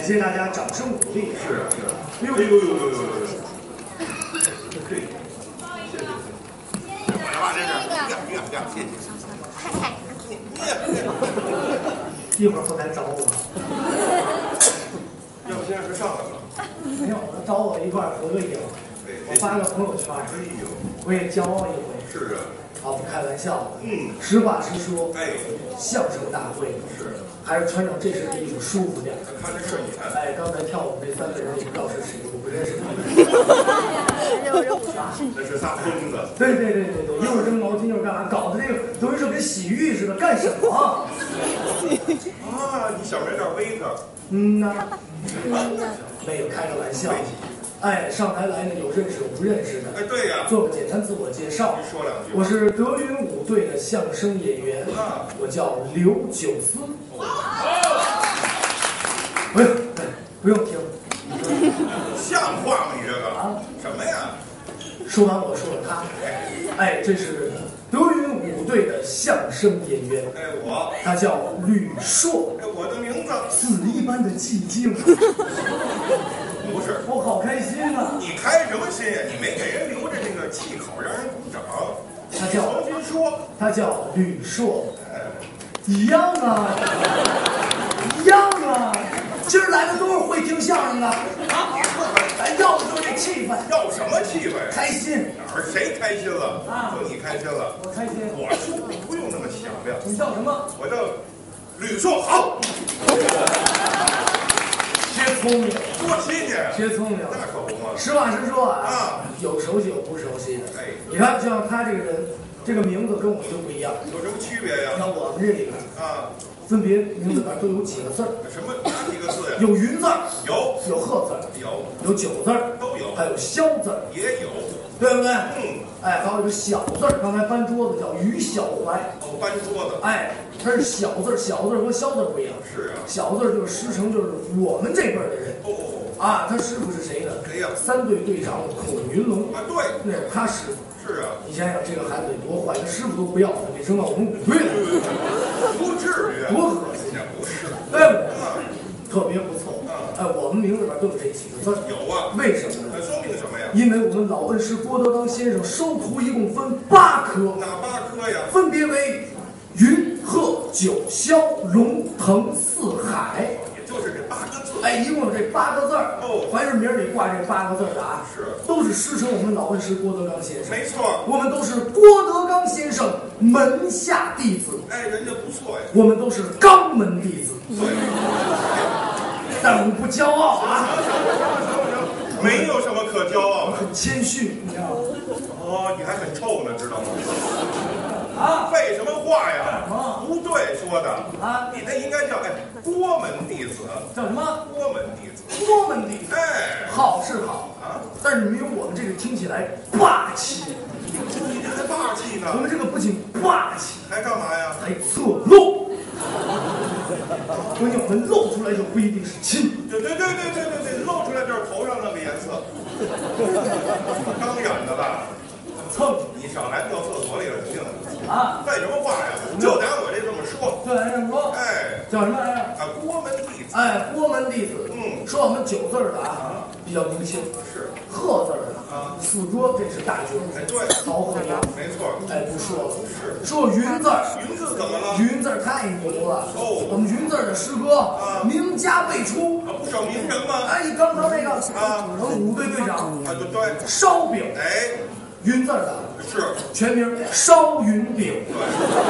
谢大家掌声鼓励。 是啊，是啊。 哎呦哎呦呦呦呦呦！对，谢谢。来吧，这是亮，谢谢。 一会儿后台找我。 要不现在是上来了？ 没有，他找我一块儿合个影，我发个朋友圈， 哎呦， 我也骄傲一回。 是啊。 啊，不开玩笑的。 实话实说， 哎， 相声大会是还是穿上这身衣服舒服点。 看着顺眼。 哎，刚才跳舞那3个人也不知道是谁，我不认识他们。 那是仨疯子。 对，一会儿扔毛巾，一会儿干嘛，搞得这个等于是跟洗浴似的，干什么？ 啊，你小名叫威特。 没有，开个玩笑。哎，上台来呢，有认识有不认识的。 哎，对呀。做个简单自我介绍。 说两句。 我是德云舞队的相声演员，我叫刘九思。不用听。 像话吗你这个？啊？什么呀？ 说完我说了他。哎，这是德云舞队的相声演员。 哎，我。 他叫吕硕。 哎，我的名字。 死一般的寂静。 不是， 我好开心啊！ 你开什么心呀？你没给人留着这个气口，让人鼓掌。 他叫重新说， 他叫吕硕。一样啊，一样啊！今儿来的都是会听相声的啊！咱要的就是这气氛。 要什么气氛？ 开心。 哪儿谁开心了？啊，就你开心了。 我开心。 我说不用那么响亮。 你叫什么？ 我叫吕硕。好。 学聪明， 多新鲜！ 学聪明， 那可不嘛。 实话实说啊，有熟悉有不熟悉的。 哎， 你看，就像他这个人，这个名字跟我就不一样。 有什么区别呀？ 像我们这里边啊， 分别名字里边都有几个字儿。 什么哪几个字呀？ 有云字儿， 有鹤字儿，有九字儿， 都有， 还有肖字儿， 也有， 对不对？哎，还有一个小字儿，刚才搬桌子叫于小怀。 哦，搬桌子。 哎，它是小字儿，小字儿和肖字儿不一样。 是啊。 小字儿就是师承，就是我们这辈儿的人。啊，他师傅是谁呢？ 谁呀 ？3队队长孔云龙。 啊，对， 那是他师傅。 是啊。 你想想，这个孩子得多坏，他师傅都不要，他给升到我们舞队了。 不至于。 多可惜啊！ 不是。 对不对？特别不错。哎，我们名字里边都有这几个字。 有啊。 为什么呢？ 那说明什么呀？ 因为我们老恩师郭德纲先生收徒一共分8科。 哪8科呀？ 分别为云、鹤、九、霄、龙、腾、四海。 也就是这8个字。 哎，一共有这8个字儿。 哦， 凡是名里挂这8个字的啊， 是都是师承我们老恩师郭德纲先生。 没错， 我们都是郭德纲先生门下弟子。 哎，人家不错呀。 我们都是肛门弟子。 对。 但我们不骄傲啊。 行，没有什么可骄傲的。 很谦逊，你知道吗？ 哦，你还很臭呢，知道吗？ 啊， 废什么话呀？ 啊， 不对说的啊， 你那应该叫郭门弟子。 叫什么？ 郭门弟子。 郭门弟子。 哎， 好是好啊， 但是没有我们这个听起来霸气。 你这还霸气呢？ 我们这个不仅霸气， 还干嘛呀？ 还侧漏。关键我们露出来就不一定是亲。 对，露出来就是头上那个颜色。当然的了。 蹭， 你少来掉厕所里了，行不行？ 啊， 废什么话呀？就拿我这么说。 就来这么说。 哎， 叫什么来着？ 啊，郭门弟子。 哎，郭门弟子。说我们9字的啊，比较年轻。 是。 鹤字的啊，四哥这是大角。 哎，对， 曹鹤阳。 没错。 哎，不说了。 是。 说云字。 云字怎么了？ 云字太牛了。 哦。 我们云字的师哥啊，名家辈出。 不少名人吗？ 哎，刚才那个啊， 我们舞队队长。 啊，对。 烧饼。 哎。 云字的。 是。 全名烧云饼。 对。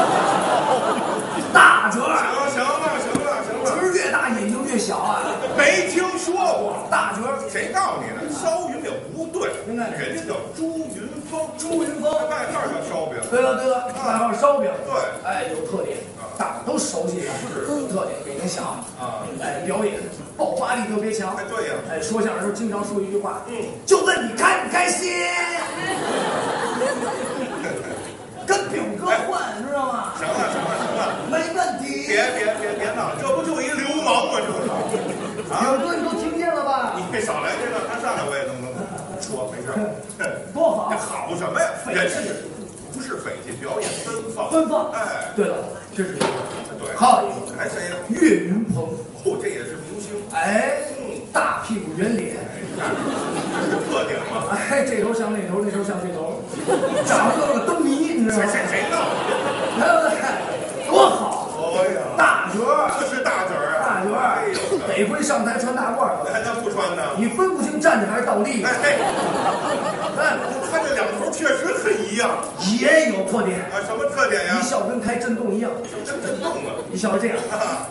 大折。 行了。 折越大眼睛越小啊。 没听说过。 大折。 谁告诉你的？烧云饼不对，人家叫朱云峰。 朱云峰。 外号叫烧饼。 对了，外号烧饼。 对。 哎，有特点，大伙都熟悉他。有特点，给人想啊。哎，表演爆发力特别强。 哎，对呀。 哎，说相声时候经常说一句话，就问你开不开心。跟表哥换，知道吗？ 行了， 没问题。 别闹，这不就一流氓吗？这不是。 表哥，你都听见了吧？ 你少来这个，他上来我也能说，没事。 多好。 好什么呀？人家不是匪气，表演奔放。哎，对了，这是一个。对。还有一个。 还谁呀？ 岳云鹏。 哦，这也是明星。 哎，大屁股圆脸， 这是特点吗？ 哎，这头像那头，那头像这头，长得跟个灯谜，你知道吗？ 谁闹的？ 对不对？多好！ 哎呀， 大角儿， 这是大角儿啊！ 大角儿，得亏上台穿大褂还能不穿呢？ 你分不清站着还是倒立。 哎，他这两头确实很一样， 也有特点啊，什么特点呀？ 一笑跟开震动一样， 什么震动啊？ 一笑是这样， 啊，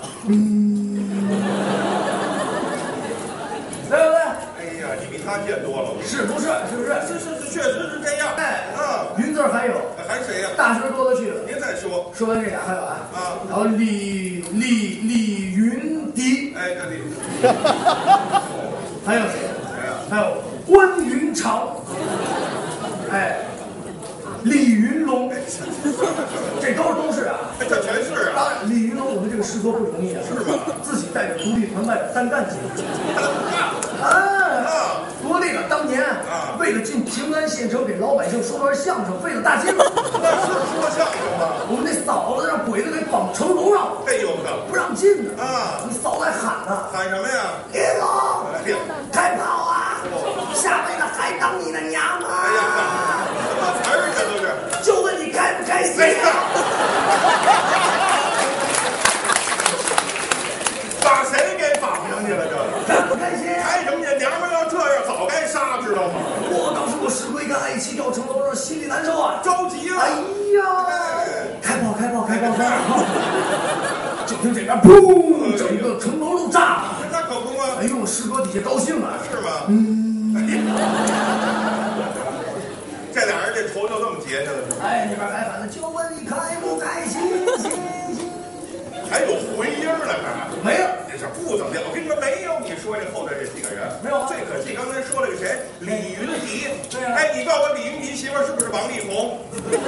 对不对？ 哎呀，你比他见多了， 是不是？是不是？ 是，确实是这样。 哎， 啊， 云字还有还谁呀？ 大学多了去了。 您再说。 说完这俩还有啊， 啊， 然后李云迪， 哎，这里还有谁？ 谁呀？ 还有关云长，哎，李云龙，这都是啊。 哎，这全是啊。 当然，李云龙我们这个师哥不容易啊， 是吧？ 自己带着独立团外边单干去。 他能干啊，多累了！当年啊， 为了进平安县城给老百姓说段相声，费了大劲了。 那是说相声吗？ 我们那嫂子让鬼子给绑城楼上， 哎呦呵， 不让进呢。 啊， 你嫂子还喊呢喊什么呀？ 李龙， 哎呀， 开炮啊！下辈子还当你的娘啊！ 哎呀，什么词儿这都是？ 就问你开不开心？ 哎呀，把谁给绑上去了？这开不开心？ 开什么去？娘们要这样，早该杀，知道吗？ 我当时我师哥一看爱妻掉城楼上，心里难受啊！ 着急了。 哎呀，开炮！就听这边砰，整个城楼都炸了。 那可不吗？ 哎呦，我师哥底下高兴啊！ 是吗？ 嗯， 这俩人这头就这么结下来了。 哎，那边还喊呢，就问你开不开心？ 还有回音呢，还没了， 这是不怎么样。我跟你说，没有你说这后边这几个人， 没有啊最可惜刚才说了个谁，李云迪。 对啊哎，你告诉我，李云迪媳妇儿是不是王力宏？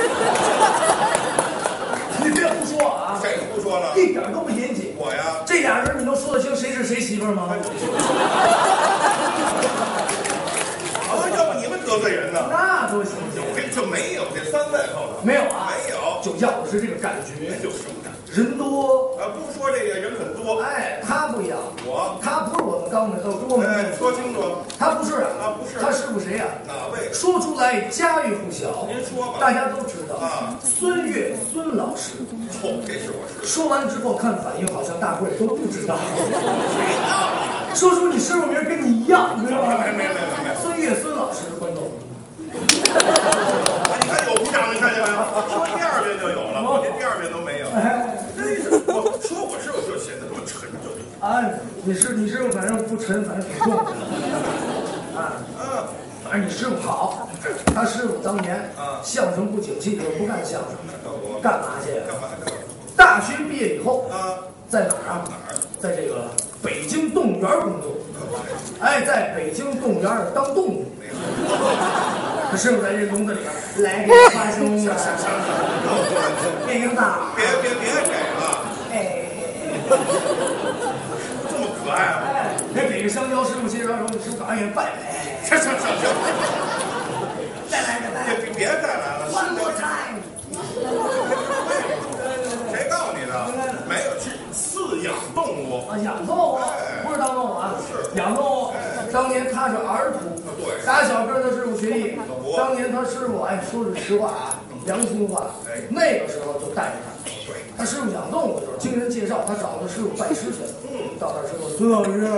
你别胡说啊！ 谁不说了？ 一点都不严谨。 我呀， 这俩人你能说得清谁是谁媳妇儿吗？ 啊，要不你们得罪人呢？ 那多新鲜！ 有这没有这三位后头没有啊， 没有， 就要的是这个感觉， 有什么感觉？ 人多。 啊，不说这个人很多， 哎，他不一样， 我他不是我们刚的，都跟我们哎，说清楚， 他不是啊不是他师傅谁呀？ 哪位？ 说出来家喻户晓， 您说吧。 大家都知道啊， 孙越孙老师。 哦，这是我师说完之后看反应，好像大伙儿都不知道。 谁啊？ 说出你师傅名跟你一样，你知道吗？ 没。 孙越孙老师，观众。 啊，你看有鼓掌，你看见没有？说第二遍就有了，我这第二遍都没有。 哎， 真是，我说我师傅就显得这么沉重。 啊，你师傅反正不沉，反正挺重的。啊，反正你师傅好，他师傅当年相声不景气，就不干相声，干嘛去呀？ 干嘛去？ 大学毕业以后啊， 在哪儿啊？在这个北京动物园工作。哎，在北京动物园当动物。他师傅在这笼子里边来给花生啊，领导， 别给了， 哎， 这么可爱啊！ 哎，给个香蕉，师傅介绍说，师傅赶紧拜拜， 行， 再来， 别再来了。 one more time。 谁告诉你的？没有，是饲养动物。 啊，养动物不是当动物啊，养动物。当年他是儿徒， 对， 打小跟他师傅学艺。当年他师傅，哎，说句实话啊，良心话，那个时候就带着他。他师傅养动物的时候，经人介绍，他找他师傅拜师去了。到那儿师傅，孙老师，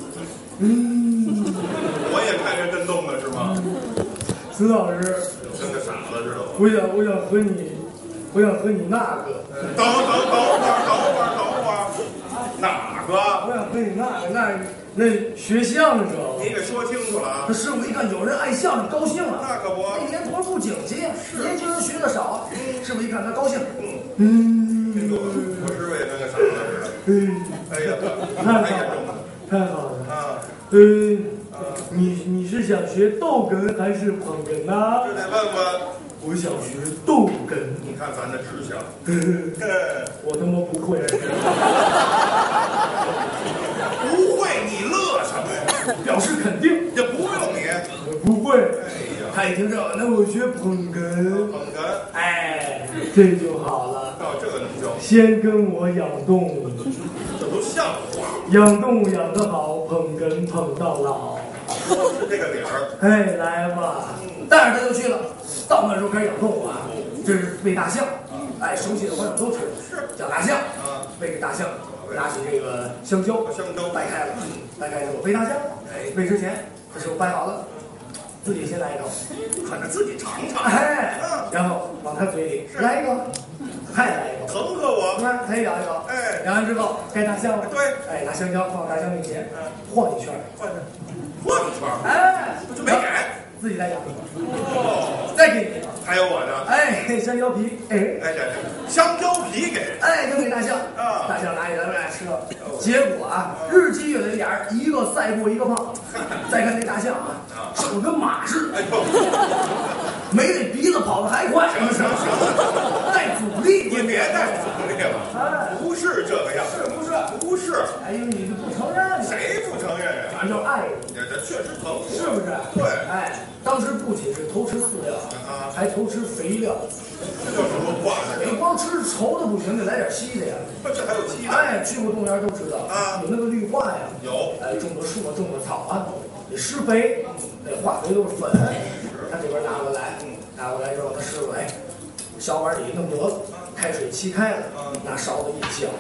我也看着震动了，是吗？ 孙老师， 跟个傻子似的。 我想和你那个。 等会儿，哪个？ 我想和你那学相声。 你给说清楚了啊！ 他师傅一看有人爱相声，高兴了。 那可不， 那年头不景气，年轻人学的少。师傅一看他高兴， 听说我师傅也跟个傻子似的。哎呀，太严重了， 太好了啊！ 你是想学逗哏还是捧哏呢？ 这得问问。 我想学逗哏。 你看咱的志向， 我他妈不会。 不会你乐什么呀？ 表示肯定。 这不用你。 我不会。 哎呀， 他一听这，那我学捧哏。 捧哏， 哎，这就好了。 到这个能教， 先跟我养动物， 这都像话。 养动物养得好，捧哏捧到老。 是这个理儿。 哎，来吧，带着他就去了。到那时候开始养动物啊，这是喂大象。哎，熟悉的朋友都知道，是养大象。喂给大象，拿起这个香蕉，掰开了，掰开之后喂大象。哎，喂之前这时候掰好了，自己先来一口， 看着自己尝尝。 哎，然后往他嘴里来一个，还来一个， 疼呵我。 他也咬一口。 哎， 咬完之后该大象了。 对， 哎，拿香蕉放大象面前，晃一圈， 晃一圈。 哎， 就没给。 自己再咬一口， 再给你， 还有我呢， 哎，香蕉皮，哎， 香蕉皮给， 哎，就给大象，大象拿起来来吃了，结果啊，日积月累俩人一个赛过一个胖，再看那大象啊，长得跟马似的，没那鼻子跑得还快， 行， 带阻力， 你别带阻力了，哎，不是这个样，不是， 哎呦，你就不承认， 谁不承认呀？ 反正爱你， 这确实疼， 是不是？ 对， 哎。当时不仅是偷吃饲料，还偷吃肥料。 这叫什么话呢？ 你光吃稠的不行，得来点稀的呀。 这还有稀的？ 哎，去过动物园都知道有那个绿化呀， 有。 哎，种的树啊，种的草啊，得施肥，那化肥都是粉。他这边拿过来，拿过来之后，他师傅哎，小碗里弄得了，开水沏开了，拿勺子一搅，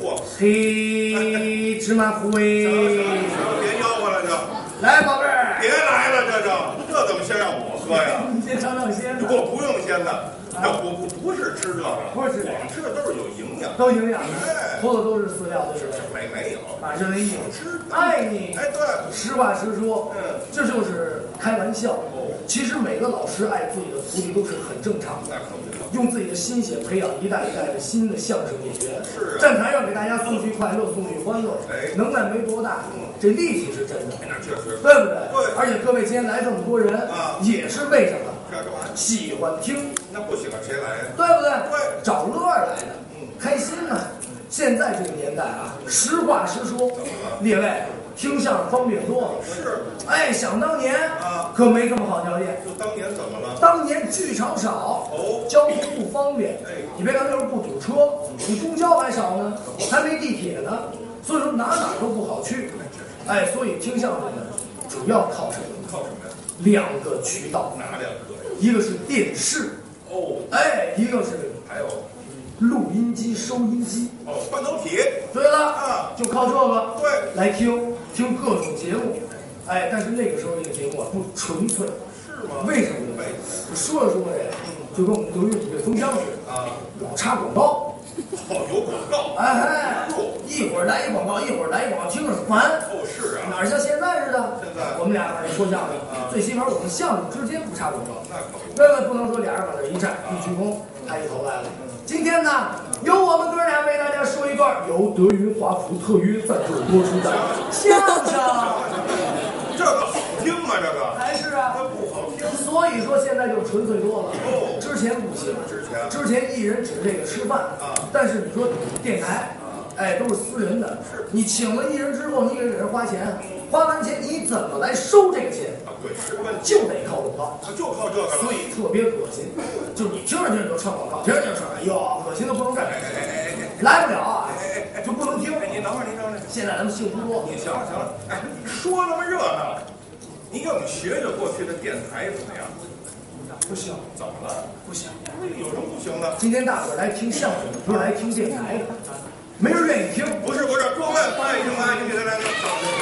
嘿，芝麻糊哎， 别吆喝了就。 来，宝贝儿， 别来了，这怎么先让我喝呀？ 你先尝尝鲜的。 我不用鲜的，我不是吃这个， 不是吃这个， 吃的都是有营养， 都营养的，偷的都是饲料的，是不是？ 没有， 反正那意思，爱你。 哎，对， 实话实说，这就是开玩笑。其实每个老师爱自己的徒弟都是很正常的，用自己的心血培养一代一代的新的相声演员。 是站台上给大家送去快乐，送去欢乐，能耐没多大，这力气是真的， 那确实， 对不对？ 对。 而且各位今天来这么多人也是为什么？ 干嘛？ 喜欢听。 那不喜欢谁来呀？ 对不对？ 对， 找乐来的，开心呢。现在这个年代啊，实话实说，列位听相声方便多了。 是， 哎，想当年可没这么好条件。 就当年怎么了？ 当年剧场少，交通不方便。你别看那时候不堵车，你公交还少呢，还没地铁呢，所以说哪都不好去。哎，所以听相声呢，主要靠什么？ 靠什么呀 ？2个渠道。 哪2个？ 一个是电视，哎，一个是还有录音机、收音机， 半导体。 对了，就靠这个， 对， 来听各种节目，哎，但是那个时候这个节目不纯粹， 是吗？ 为什么呢？说着说着呀，就跟我们德云五味封箱似的老插广告， 有广告， 哎，一会儿来一广告，一会儿来一广告，听着烦。 是啊， 哪像现在似的？ 现在我们俩在这说相声，最起码我们相声之间不插广告， 那不能说俩人往这一站一鞠躬，他一头来了。今天呢，由我们哥俩为大家说一段由德云华府特约赞助播出的相声。 这个好听吗？这个还是啊， 不好听。 所以说现在就纯粹多了。之前不行，之前艺人指这个吃饭但是你说电台，哎，都是私人的。是你请了艺人之后，你给人花钱，花完钱你怎么来收这个钱？ 对，是个问题， 就得靠广告， 就靠这个， 所以特别恶心。就是你听着听着就唱广告，听着听着唱，哎呦，恶心的不能干。来不了啊，就不能听。 您等会儿， 现在咱们幸福多。 行了，哎，说那么热闹，你给我们学学过去的电台怎么样？ 不行， 怎么了？ 不行， 有什么不行的？ 今天大伙儿来听相声，不是来听电台的，没人愿意听。 不是，各位欢迎欢迎，你给他来个掌声。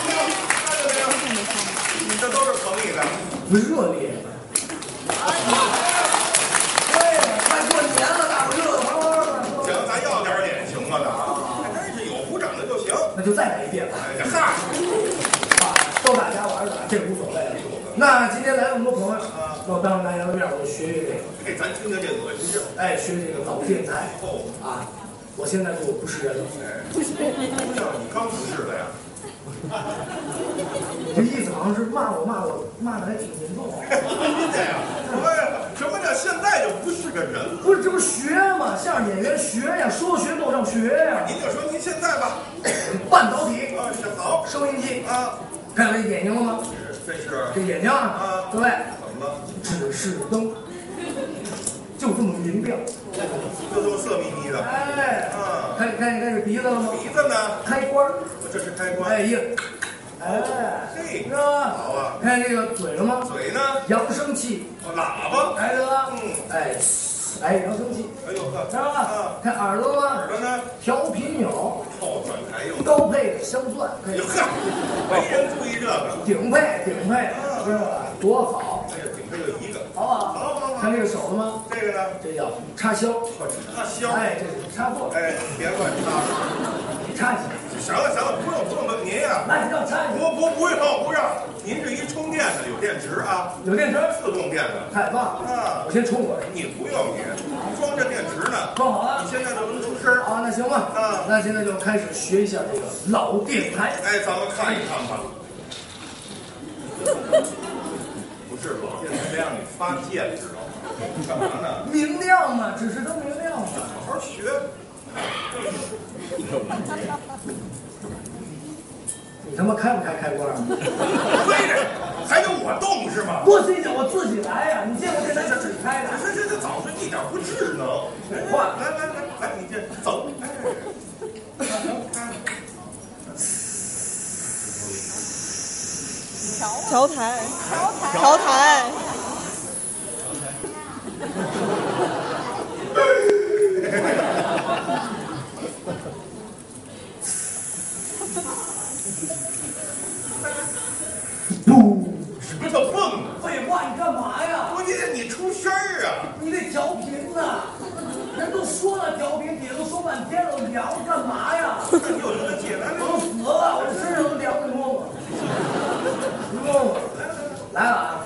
你这都是捧你的， 不热烈。对，快过年了，大伙热热闹闹的。 行，咱要点脸行吗？真是有鼓掌的就行。 那就再来一遍吧。 嗨， 逗大家玩的，这无所谓了。那今天来那么多朋友那我当着大家的面，我就学学这个。 哎，咱听听这恶心劲儿。 哎，学这个搞电台。我现在就不是人了。 不是，你刚不是的呀。 这意思好像是骂我，骂的还挺严重。 什么叫现在就不是个人了？ 不是，这不是学吗？相声演员学呀，说学逗上学呀。 您就说您现在吧。 半导体是好， 收音机看到这眼睛了吗？ 这是这眼睛各位， 怎么了？ 指示灯，就这么明亮， 就这么色眯眯的。 哎，看这鼻子了吗？ 鼻子呢？ 开关这是开关。 哎呀，哎， 嘿， 知道吗？ 好啊。 看这个嘴了吗？ 嘴呢？ 扬声器。 喇叭。 哎，对吧？哎，哎，扬声器。 哎呦呵， 知道吧？看耳朵吗？ 耳朵呢？ 调频钮。 后转台用。 高配的镶钻。 哎呦呵，没人注意这个。 顶配，知道吧？多好。 哎呀，顶配就一个。 好不好？ 好。 看这个手了吗？ 这个呢？ 这叫插销。 插销。 哎，这是插座。 哎，别乱插。 插起来。 行了，不用，您呀。 那你要插起来。 不用。您这一充电的有电池啊？ 有电池， 自动电的。 太棒了啊！我先充会儿。 你不用，你装着电池呢。 装好了。 你现在就能出声。 啊，那行吧。啊，那现在就开始学一下这个老电台。 哎，咱们看一看吧。不是老电台让你发电，知道吗？干嘛呢？ 明亮嘛，只是都明亮嘛。 好好学。 你他妈开不开开关啊？ 对着，还得我动是吗？ 不是我自己来呀！你见过电台是自己开的？ 这早晨一点不智能。 换， 来，你这走。 调台。 不， 什么叫蹦？ 废话，你干嘛呀？ 关键你出声儿啊！ 你得调频呐！人都说了调频，底下都说半天了，凉干嘛呀？ 有什么解来？ 我都死了，我这身上都凉的摸摸。摸摸，来了啊！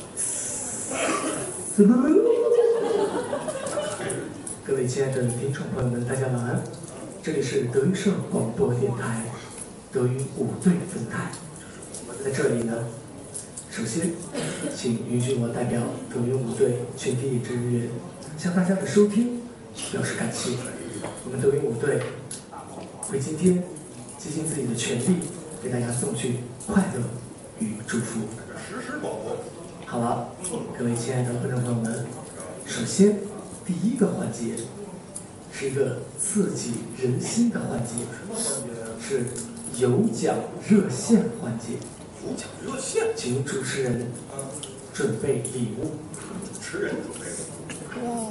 各位亲爱的听众朋友们，大家晚安！这里是德云社广播电台德云舞队分台。在这里呢，首先，请允许我代表德云舞队全体演职人员向大家的收听表示感谢。我们德云舞队会今天竭尽自己的全力，给大家送去快乐与祝福。 实时广播。 好了，各位亲爱的观众朋友们，首先第一个环节是一个刺激人心的环节，是有奖热线环节。 有奖热线， 请主持人准备礼物。 主持人准备。 哇！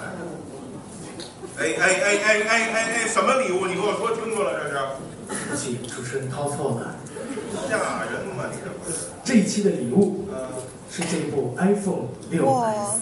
哎，什么礼物？你给我说清楚了，这是。 对不起，主持人掏错了。 吓人嘛，你这不是？ 这一期的礼物是这部 iPhone 6S。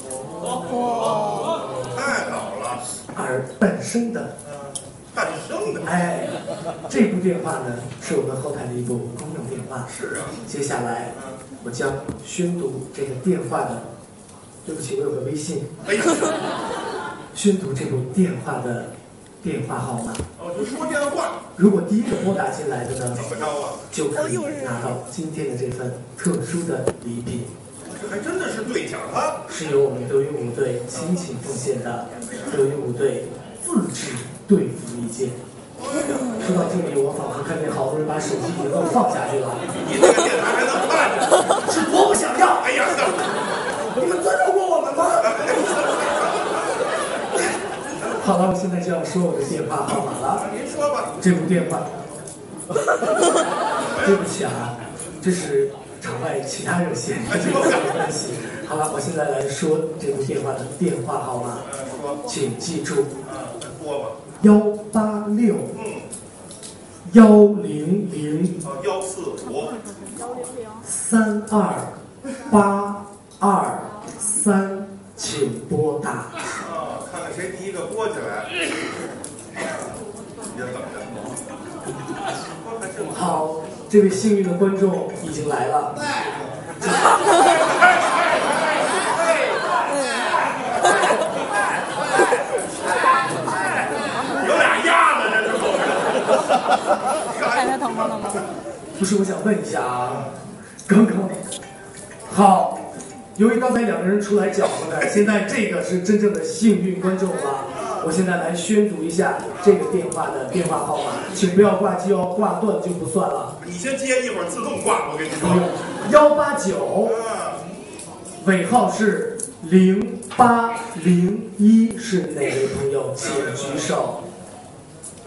哇！ 太好了！ 而诞生的。哎，这部电话呢是我们后台的一部公用电话。 是啊。 接下来我将宣读这个电话的，对不起，我有个微信。宣读这部电话的电话号码。 哦，就说电话。 如果第一个拨打进来的呢， 怎么着啊？ 就可以拿到今天的这份特殊的礼品。 这还真的是兑奖啊！ 是由我们德云舞队倾情奉献的德云舞队自制队服一件。说到这里，我仿佛看见好多人把手机已经都放下去了。 你这个电台还能看着？ 是多不想要！ 哎呀， 你们尊重过我们吗？好了，我现在就要说我的电话号码了。 您说吧。 这部电话，对不起啊，这是场外其他热线，这个没关系。好了，我现在来说这部电话的电话号码，请记住。 说吧。 186。100。 145。 3283，请拨打。 看看谁第一个拨起来。别等着。 好，这位幸运的观众已经来了。 有俩鸭子，这是后边。 太疼了吗？ 不是，我想问一下啊，刚刚好，由于刚才两个人出来搅和的，现在这个是真正的幸运观众了。我现在来宣读一下这个电话的电话号码，请不要挂机哦，挂断就不算了。 你先接，一会儿自动挂，我跟你说。 189，尾号是0801，是哪位朋友？请举手。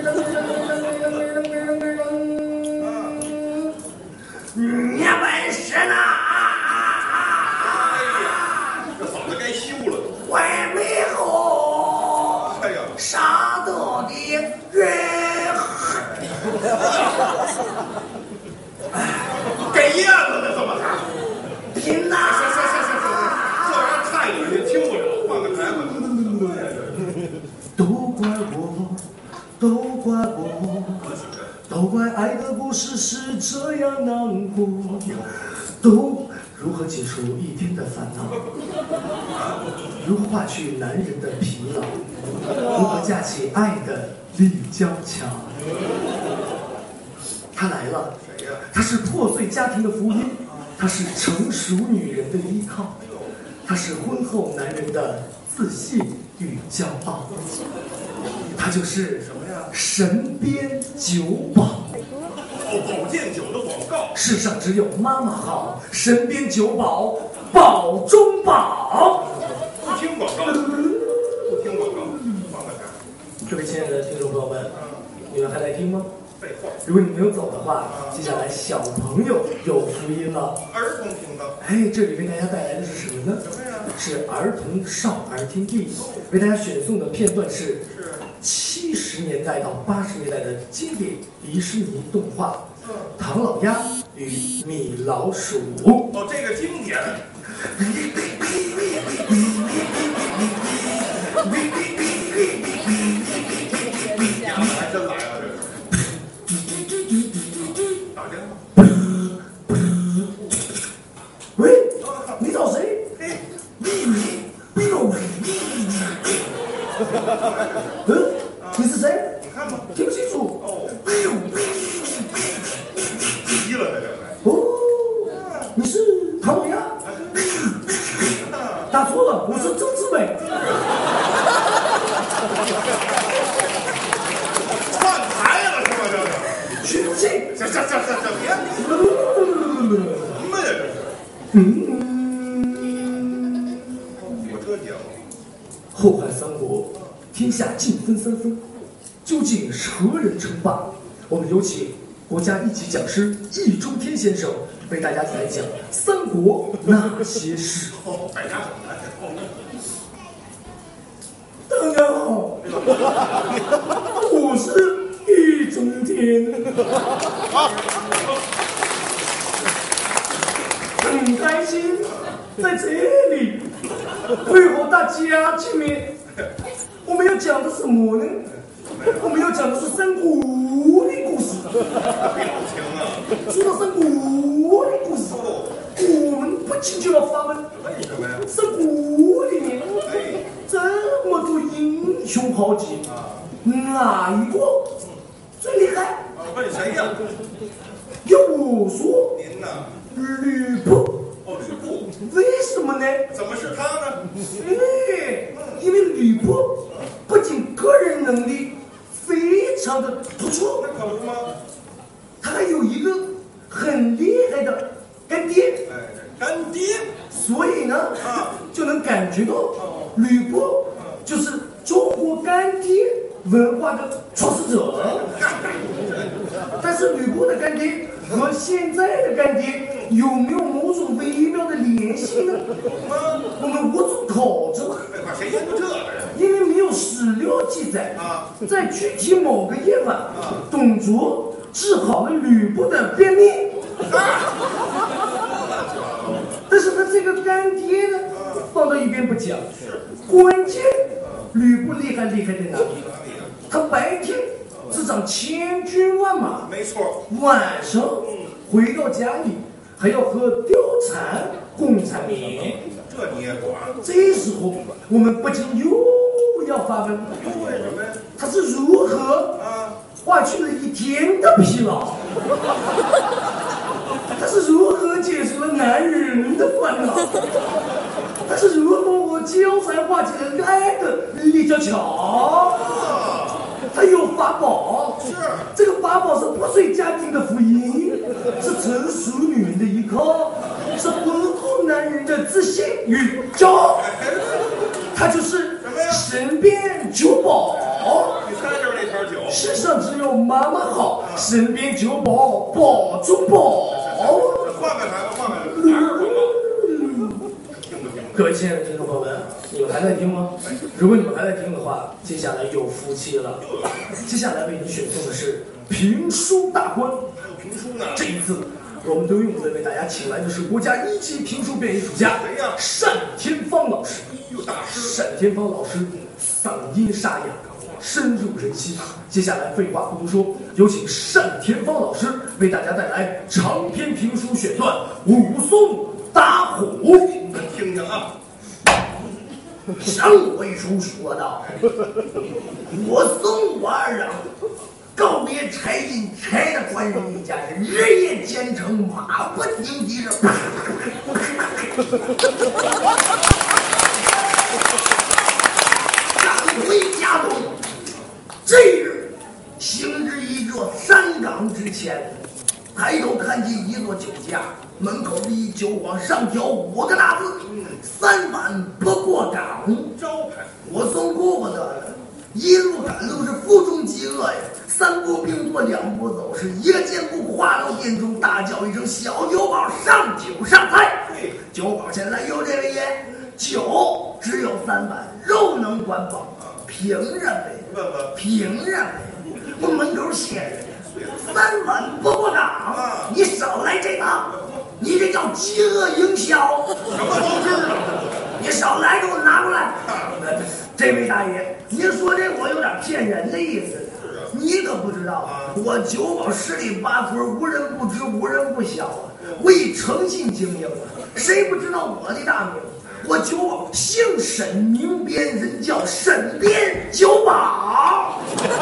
你本事呢？ 哎呀，这嗓子该修了。 为美后， 哎呀， 杀得的人。 给咽了呢，怎么还？ 拼呐！ 这玩意儿太恶心，听不了，换个台吧。 都怪我，都怪我，都怪爱的故事是这样难过。都如何解除一天的烦恼？如何化去男人的疲劳？如何架起爱的立交桥？他来了， 谁呀？ 他是破碎家庭的福音，他是成熟女人的依靠，他是婚后男人的自信与骄傲，他就是什么呀？神鞭酒保。 保健酒的广告。 世上只有妈妈好，神鞭酒保，保中保。 不听广告，不听广告，换个台。 各位亲爱的听众朋友们，你们还在听吗？ 废话， 如果你没有走的话，接下来小朋友有福音了。 儿童频道。 哎，这里为大家带来的是什么呢？ 什么呀？ 是儿童少儿听力，为大家选送的片段是70年代到80年代的经典迪士尼动画《唐老鸭与米老鼠》。 哦，这个经典。丫的还真来了，这是。打电话。 喂，你找谁？比龙。你是谁？ 你看吧。 听不清楚。 哦。急了，这还。 哦，你是唐老鸭？打错了，我是曾志伟。 换台了是吧？这是。 去不去？ 行，别。什么呀这是？火车节目。 后汉三国，天下尽分3分，究竟是何人称霸？我们有请国家一级讲师易中天先生为大家来讲三国那些事。 百家讲坛。 大家好， 这个我是易中天，很开心在这里会和大家见面。我们要讲的是什么呢？我们要讲的是三国的故事。说到三国的故事，我们不禁就要发问：三国里面这么多英雄豪杰，哪一个最厉害？ 问谁呀？ 要我说， 您呢？ 吕布。 哦，吕布。 为什么呢？ 怎么是他呢？ 因为吕布不仅个人能力非常的突出， 那可不吗？ 他还有一个很厉害的干爹。 哎，干爹。 所以呢，就能感觉到吕布就是中国干爹文化的创始者。但是吕布的干爹和现在的干爹有没有某种微妙的联系呢？我们无从考证。 谁研究这个呀？ 因为没有史料记载在具体某个夜晚，董卓治好了吕布的便秘。但是他这个干爹呢，放到一边不讲。关键，吕布厉害在哪里？他白天执掌千军万马， 没错。 晚上回到家里还要和貂蝉共缠绵。 这你也管？ 这时候我们不禁又要发问： 为什么呀？ 他是如何化去了一天的疲劳？他是如何解除了男人的烦恼？他是如何和貂蝉化解了爱的立交桥？他有法宝， 是这个法宝是破碎家庭的福音，是成熟女人的依靠，是婚后男人的自信与骄傲。他就是神鞭酒保。 你猜就是那条酒。 世上只有妈妈好，身边酒保保中保。 换个台吧，换个各位亲爱的听众朋友们，你们还在听吗？如果你们还在听的话，接下来有福气了。接下来为你选送的是评书大观。 评书呢？ 这一次，我们都用的为大家请来的是国家1级评书表演艺术家谁呀？ 单田芳老师。 大师。 单田芳老师嗓音沙哑，深入人心。接下来废话不多说，有请单田芳老师为大家带来长篇评书选段《武松打虎》。 咱听听啊。 上回书说到，我宋我二人告别柴进柴的官人一家，是日夜兼程，马不停蹄的赶回家中。这日行至一座山岗之前，抬头看见一座酒家，门口立酒网上挑5个大字：三碗不过岗。 招牌。 我宋顾不得了，一路赶路是腹中饥饿呀，三步并作两步走，是一个箭步跨到店中，大叫一声：“小酒保，上酒上菜！”酒保前来，有这位爷，酒只有3碗，肉能管饱。凭认为，凭认为，我门口写着3碗不过岗，你少来这套，你这叫饥饿营销。 什么都知道。 你少来，给我拿过来。这位大爷，您说这我有点骗人的意思。你可不知道，我酒保十里八村，无人不知，无人不晓啊！我以诚信经营，谁不知道我的大名？我酒保姓沈，名鞭，人叫沈鞭酒保。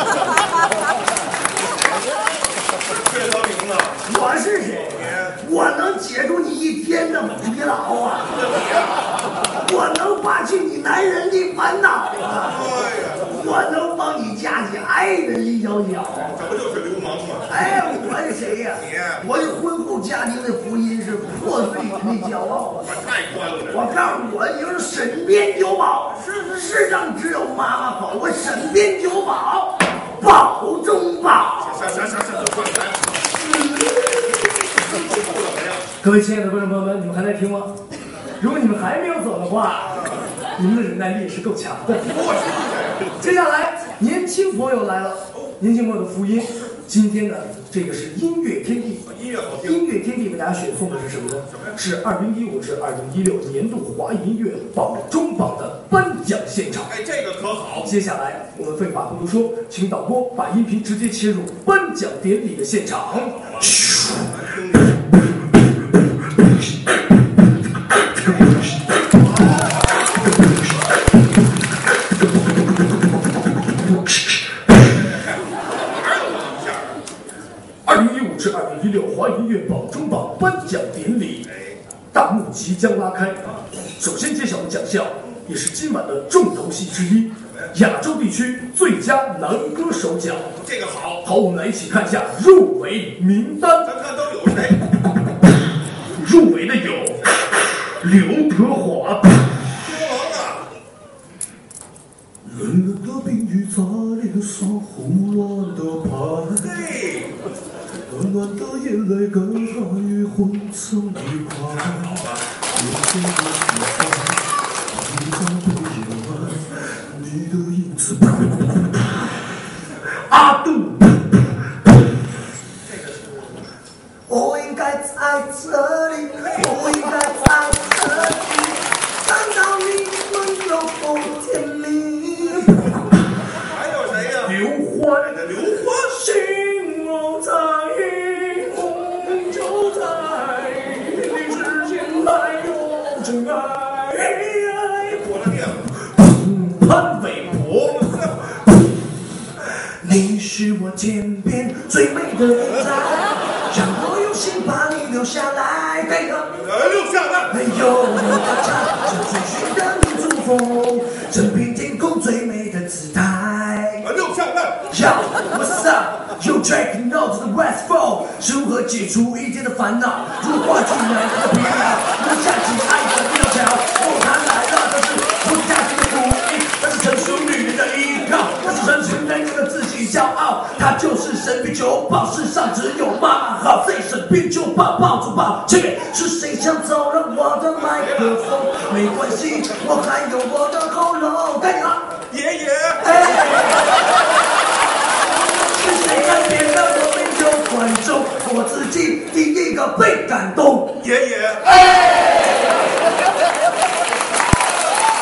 这条名字。 我是谁？我能解除你一天的疲劳啊！我能拔去你男人的烦恼啊！我能帮你架起爱的立交桥。 这不就是流氓吗？ 哎，我是谁呀？我的婚后家庭的福音是破碎的骄傲啊！ 太宽了。 我告诉你，我就是沈鞭酒保，世上只有妈妈好，我沈鞭酒保，保中保。各位亲爱的观众朋友们，你们还在听吗？如果你们还没有走的话，你们的忍耐力是够强的。 接下来，年轻朋友来了，年轻朋友的福音。今天呢，这个是音乐天地， 音乐好听。 音乐天地为大家选送的是什么呢？是2015至2016年度华语音乐榜中榜的颁奖现场。 哎，这个可好。 接下来我们废话不多说，请导播把音频直接切入颁奖典礼的现场。2015至2016华语音乐榜中榜颁奖典礼大幕即将拉开。首先揭晓的奖项也是今晚的重头戏之一——亚洲地区最佳男歌手奖。 这个好。 好，我们来一起看一下入围名单。 咱看都有谁？ 入围的有刘德华。 天王啊！ 冷冷的冰雨在脸上胡乱的拍。 嘿。 暖暖的眼泪跟寒雨混成一块，眼前的喜欢，一张被夜晚，你的影子。阿杜，我应该在这里，我应该在这里，看到你们有多甜蜜。 还有谁呀？ 刘欢， 刘欢， 心我在。潘玮柏，你是我天边最美的云彩，让我有心把你留下来。对了， 留下来。 没有你的唱，是追寻的民族风，整片天空最美的姿态。 留下来。 Yo, what's up? You drinking out to the West Fall？ 如何解除一天的烦恼？如何去哪个频道？留下紧爱的第二条。哦，他来了，这是不家庭的福音，那是成熟女人的依靠，那是成群男人的自己骄傲。他就是神兵酒保，世上只有妈妈好，这神兵酒保抱住抱。前面是谁抢走了我的麦克风？没关系，我还有我的喉咙。该你了， 爷爷。 是谁改变了我们有观众？我自己第一个被感动。 爷爷。